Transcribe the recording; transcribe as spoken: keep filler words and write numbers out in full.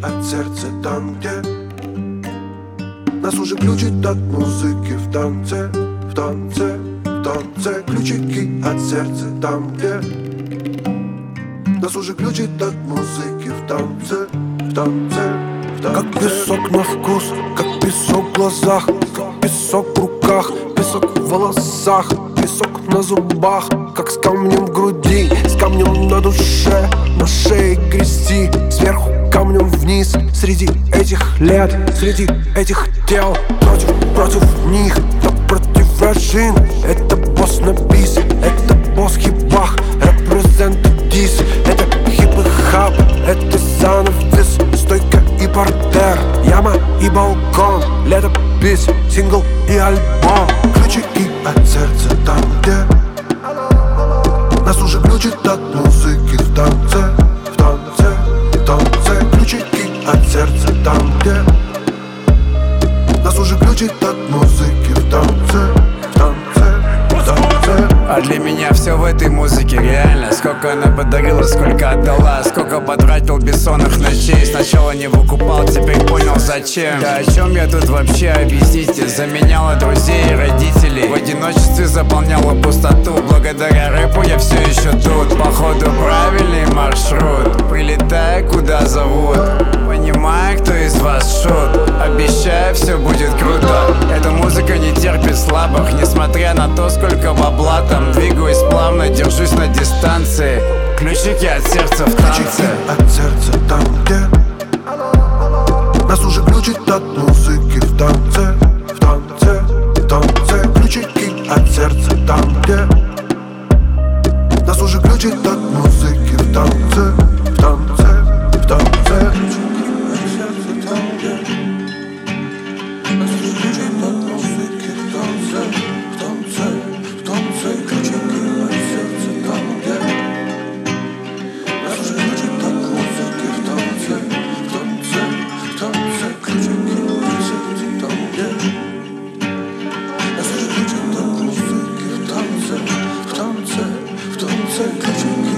от сердца там, где нас уже ключит от музыки в танце, в танце, в танце. Ключики от сердца там, где нас уже ключит от музыки в танце, в танце, в танце. Как песок на вкус, как песок в глазах, как песок в руках, песок в волосах, песок на зубах, как с камнем в груди, с камнем на душе, на шее грязи, сверху камнем вниз. Среди этих лет, среди этих тел, против, против них, да против вражин. Это босс на бис, это босс хип-бах, represent this. Это хип и хап, это занавес, стойка и портер, яма и балкон, летопись, сингл и альбом. Ключики от сердца там, где нас уже ключит от музыки в танце, в танце, в танце. Ключики от сердца там, где нас уже ключит от музыки в танце, в танце, в танце. А для меня все в этой музыке реально. Сколько она подарила, сколько отдала, сколько потратил бессонных ночей. Сначала не выкупал, теперь понял зачем. Да о чем я тут вообще, объясните? Заменяла друзей и родителей, в одиночестве заполняла пустоту. Благодаря рэпу я все еще тут. Походу правильный маршрут, прилетаю куда зовут. Понимаю, кто из вас шут, обещаю, все будет круто. Эта музыка не терпит слабых, несмотря на то, сколько бабла там. Двигаюсь плавно, держусь на дистанции. Ключики от сердца в танце. Ключики от сердца там, где нас уже ключит от музыки в танце, в танце, в танце. Ключики от сердца там, где нас уже ключит от музыки в танце, в танце, в танце. Ключики